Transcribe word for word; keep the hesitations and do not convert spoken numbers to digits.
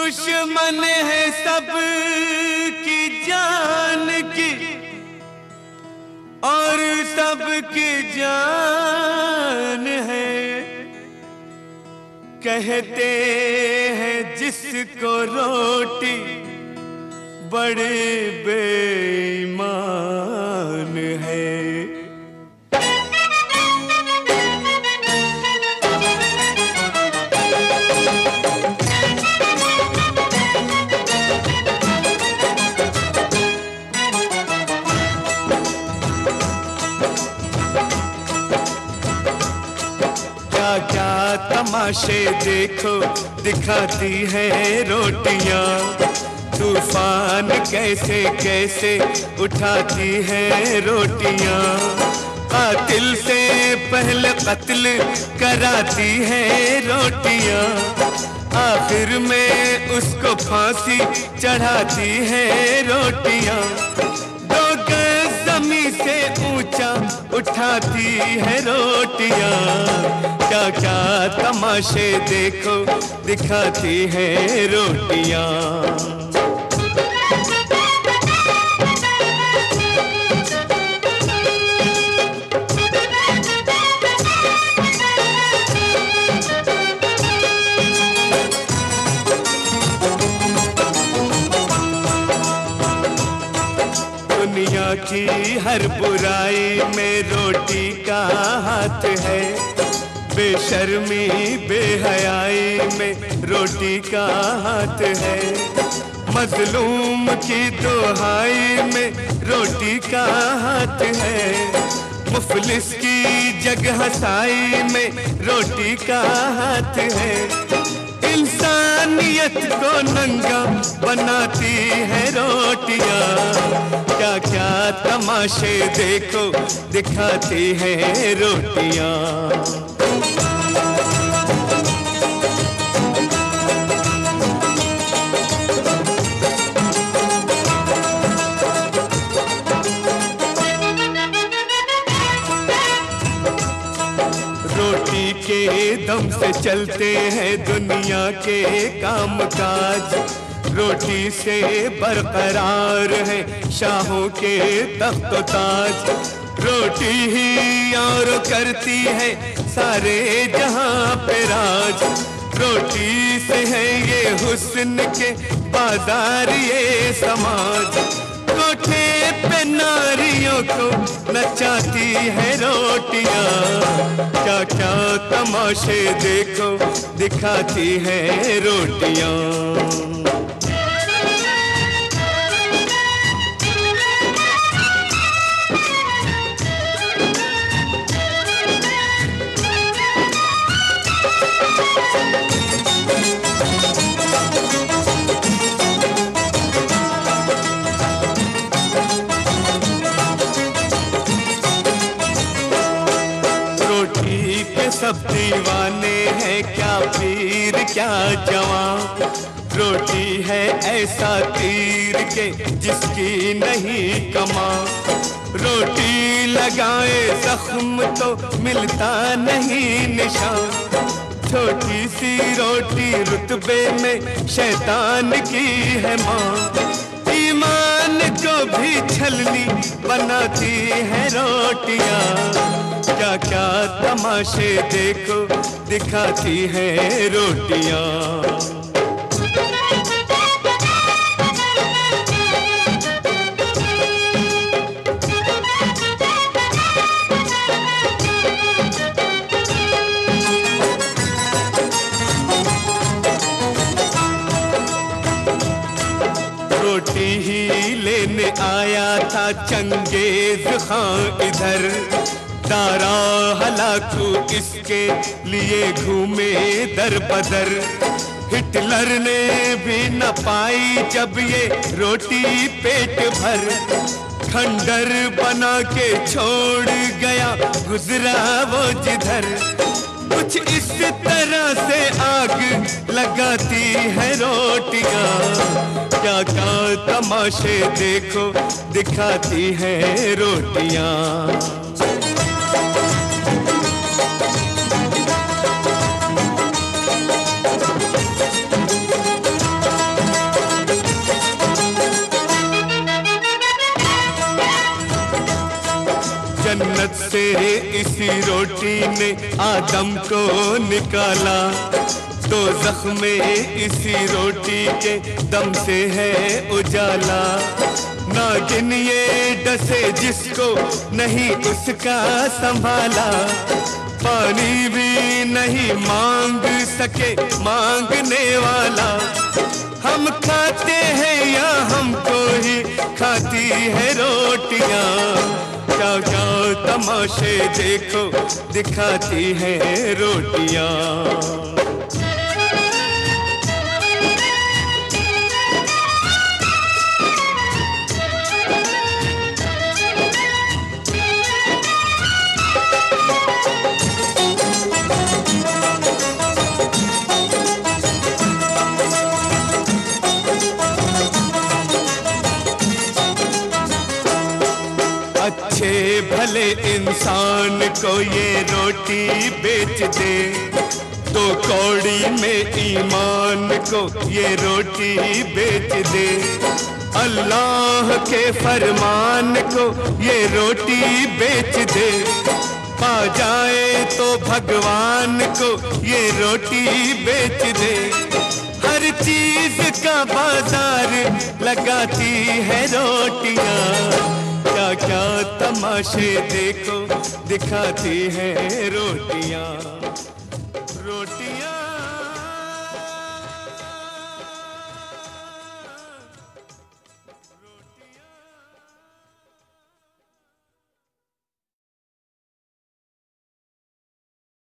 दुश्मन है सब की जान की और सब की जान है। कहते हैं जिसको रोटी बड़े बेईमान है। क्या तमाशे देखो दिखाती है रोटियां, तूफान कैसे कैसे उठाती है रोटियां। कातिल से पहले कत्ल कराती है रोटियां, आखिर में उसको फांसी चढ़ाती है रोटियां। दो गज ज़मीन से ऊंचा उठाती है रोटियां। क्या क्या तमाशे देखो दिखाती है रोटियां। दुनिया की हर बुराई में रोटी का हाथ है, बेशर्मी बेहयाई में रोटी का हाथ है। मजलूम की दुहाई में रोटी का हाथ है, मुफलिस की जगह साई में रोटी का हाथ है। इंसानियत को नंगा बनाती है रोटियां। क्या क्या तमाशे देखो दिखाती है रोटियां। रोटी के दम से चलते हैं दुनिया के काम काज, रोटी से बरकरार है शाहों के तख्त ताज। रोटी ही और करती है सारे जहां पे राज, रोटी से है ये हुस्न के बाजार ये समाज। कोठे पे नारियों को नचाती है रोटियां। क्या क्या तमाशे देखो दिखाती है रोटियां। सब दीवाने हैं क्या पीर क्या जवां, रोटी है ऐसा तीर के जिसकी नहीं कमा। रोटी लगाए जख्म तो मिलता नहीं निशान, छोटी सी रोटी रुतबे में शैतान की है माँ। ईमान को भी छलनी बनाती है रोटियां। क्या क्या तमाशे देखो दिखाती है रोटियां। रोटी ही लेने आया था चंगेज खां इधर, दारा हलाकू इसके लिए घूमे दर बदर। हिटलर ने भी न पाई जब ये रोटी पेट भर, खंडर बना के छोड़ गया गुजरा वो जिधर। कुछ इस तरह से आग लगाती है रोटियां। क्या क्या तमाशे देखो दिखाती है रोटियां। इसी रोटी ने आदम को निकाला, तो जख्मे इसी रोटी के दम से है उजाला। नागिन ये डसे जिसको नहीं उसका संभाला, पानी भी नहीं मांग सके मांगने वाला। हम खाते हैं या हमको ही खाती है रोटियां, क्या क्या तमाशे देखो दिखाती है रोटियां। अच्छे भले इंसान को ये रोटी बेच दे, तो कौड़ी में ईमान को ये रोटी बेच दे। अल्लाह के फरमान को ये रोटी बेच दे, पा जाए तो भगवान को ये रोटी बेच दे। हर चीज का बाजार लगाती है रोटियां, क्या क्या तमाशे देखो दिखाती है रोटियां।